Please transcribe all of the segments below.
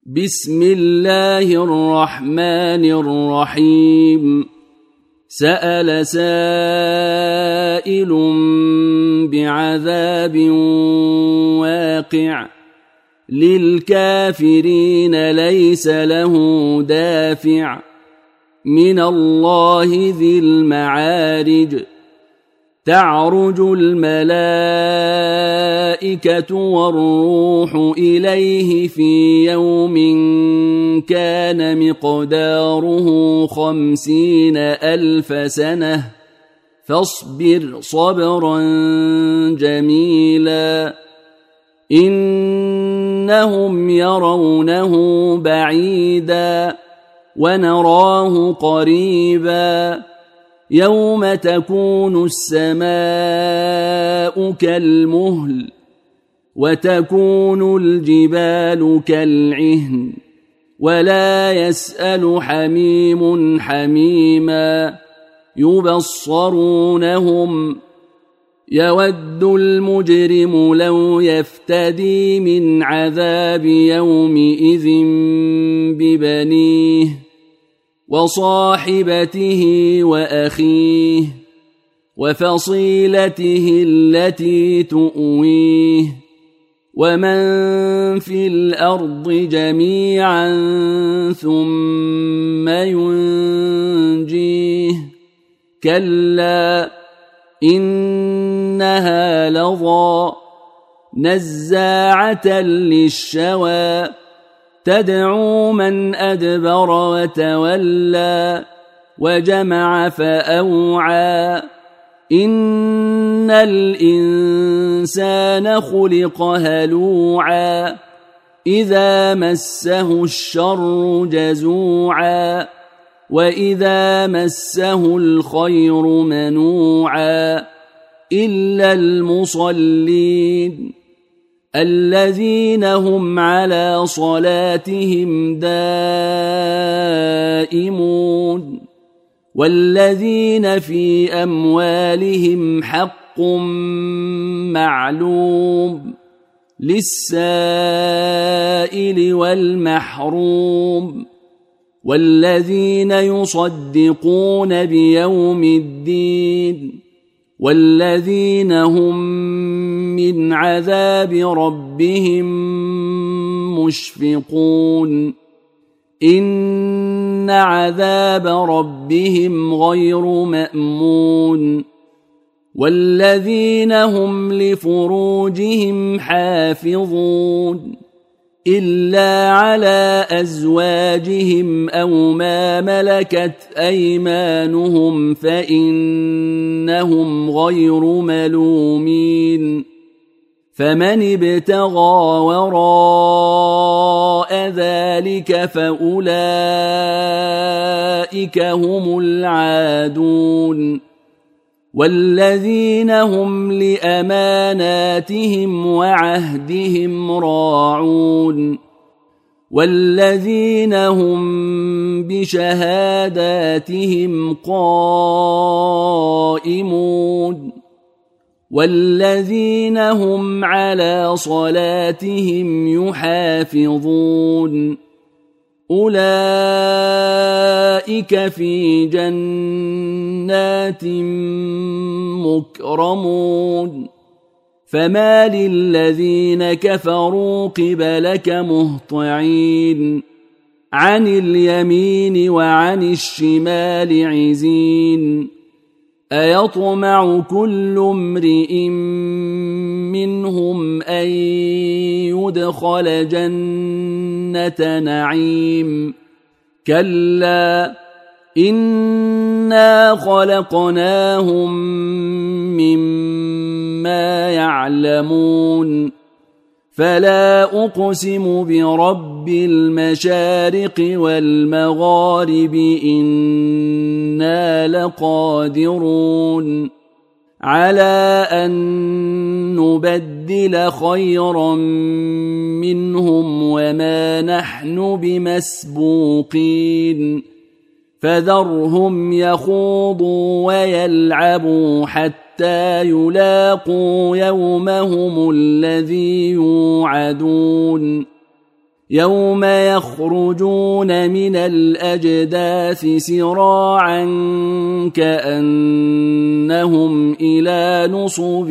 بسم الله الرحمن الرحيم. سأل سائل بعذاب واقع للكافرين ليس له دافع من الله ذي المعارج. تعرج الملائكة والروح إليه في يوم كان مقداره 50,000 سنة فاصبر صبرا جميلا إنهم يرونه بعيدا ونراه قريبا يوم تكون السماء كالمهل وتكون الجبال كالعهن ولا يسأل حميم حميما يبصرونهم يود المجرم لو يفتدي من عذاب يومئذ ببنيه وصاحبته وأخيه وفصيلته التي تؤويه ومن في الأرض جميعا ثم ينجيه كلا إنها لظى نزاعة للشوى تدعو من أدبر وتولى وجمع فأوعى إن الإنسان خلق هلوعا إذا مسه الشر جزوعا وإذا مسه الخير منوعا إلا المصلين الذين هم على صلاتهم دائمون والذين في أموالهم حق معلوم للسائل والمحروم والذين يصدقون بيوم الدين والذين هم من عذاب ربهم مشفقون إن عذاب ربهم غير مأمون والذين هم لفروجهم حافظون إلا على أزواجهم أو ما ملكت أيمانهم فإنهم غير ملومين فمن ابتغى وراء ذلك فأولئك هم العادون والذين هم لأماناتهم وعهدهم راعون والذين هم بشهاداتهم قائمون والذين هم على صلاتهم يحافظون أولئك في جنات مكرمون فما للذين كفروا قبلك مهطعين عن اليمين وعن الشمال عزين أيطمع كل امرئ منهم أن يدخل جنة نعيم كلا إنا خلقناهم مما يعلمون فلا أقسم برب المشارق والمغارب إنا لقادرون على أن نبدل خيرا منهم وما نحن بمسبوقين فذرهم يخوضوا ويلعبوا حتى يلاقوا يومهم الذي يوعدون يوم يخرجون من الأجداث سراعا كأنهم إلى نصب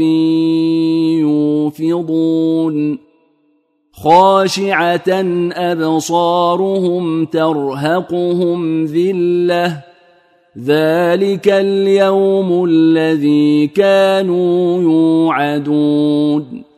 يوفضون خاشعة أبصارهم ترهقهم ذلة ذلك اليوم الذي كانوا يوعدون